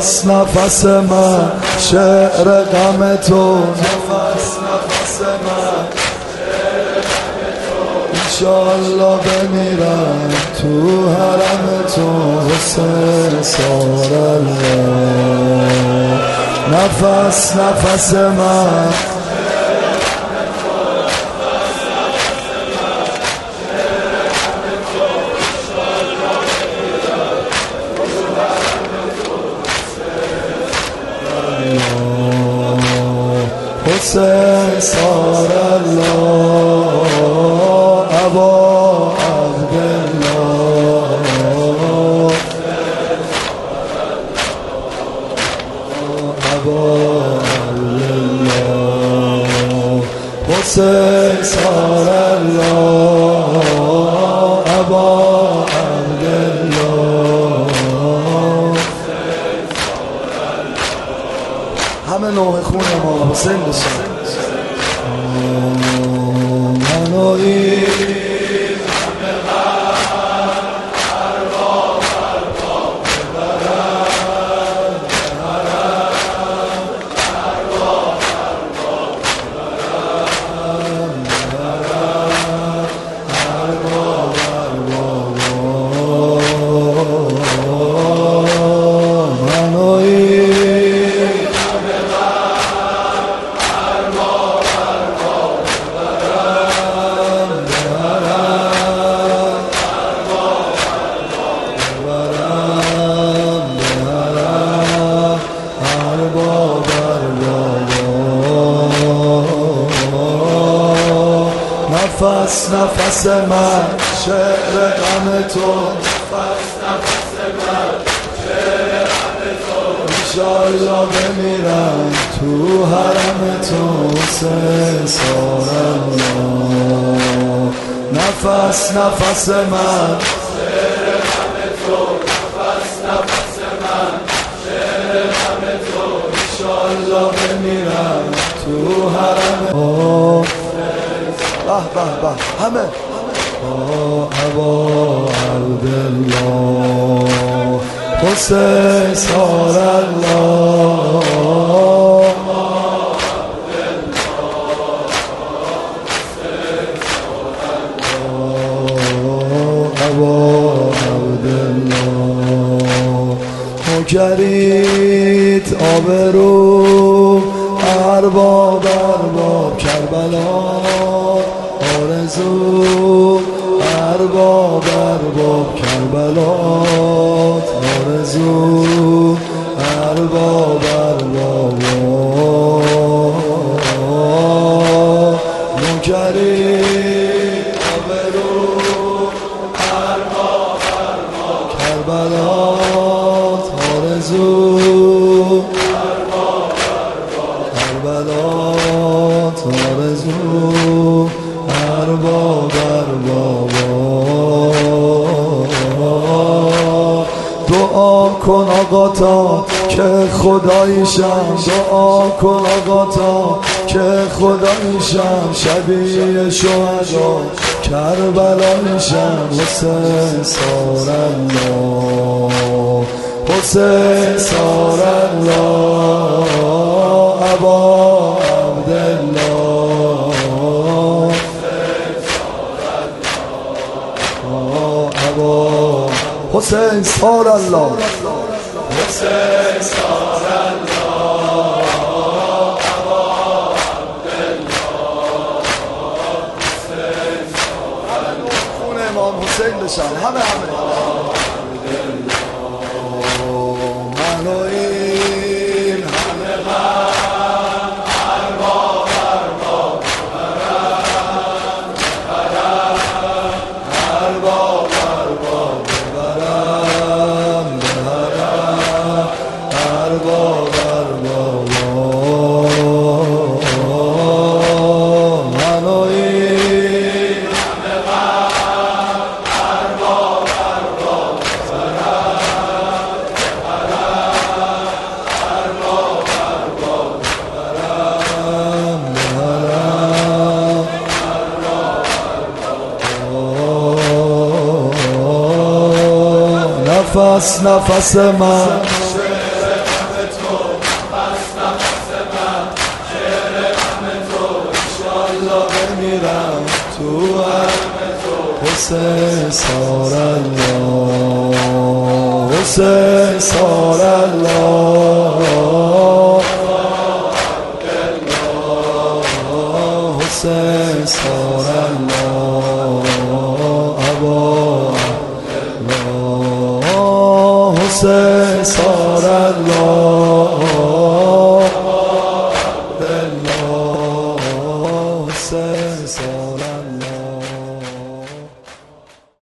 نفس نفس من شعر غم تو، نفس نفس من انشالله بمیرم تو حرم تو حسین سار الله. نفس نفس من حسین سار الله ابا عبدالله. ابا عبدالله حسین سار الله ابا عبدالله. همه نوع خون ما حسین بشن. منوی نفس نفس من شعر غم تو، نفس نفس من شعر غم تو انشالله بمیرم تو حرم تو حسین سار الله. نفس نفس من شعر غم تو، نفس نفس من شعر غم تو انشالله بمیرم تو حرم. به به به همه ابا عبدالله حسین سار الله. ابا عبدالله مکرید آبرو ارباب ارباب کربلا آرزو ارباب ارباب کربلات آرزو ارباب ارباب نوکری آبرو ارباب ارباب کربلات آرزو ارباب ارباب کربلات آرزو ارباب ارباب. دعا کن آقا تا که خدایشم، دعا کن آقا تا که خدایشم، شبیه شهدا کربلایشم. حسین سار الله حسین سار الله ابا عبدالله. حسین سار الله حسین سار الله ابا عبدالله. حسین سار الله خون امام حسین بشن همه من و این همه غم ارباب ارباب ارباب ارباب نفس نفس من بمیرم تو حسین سار الله حسین سار الله حسین سار الله ابا حسین سار الله حسین سار الله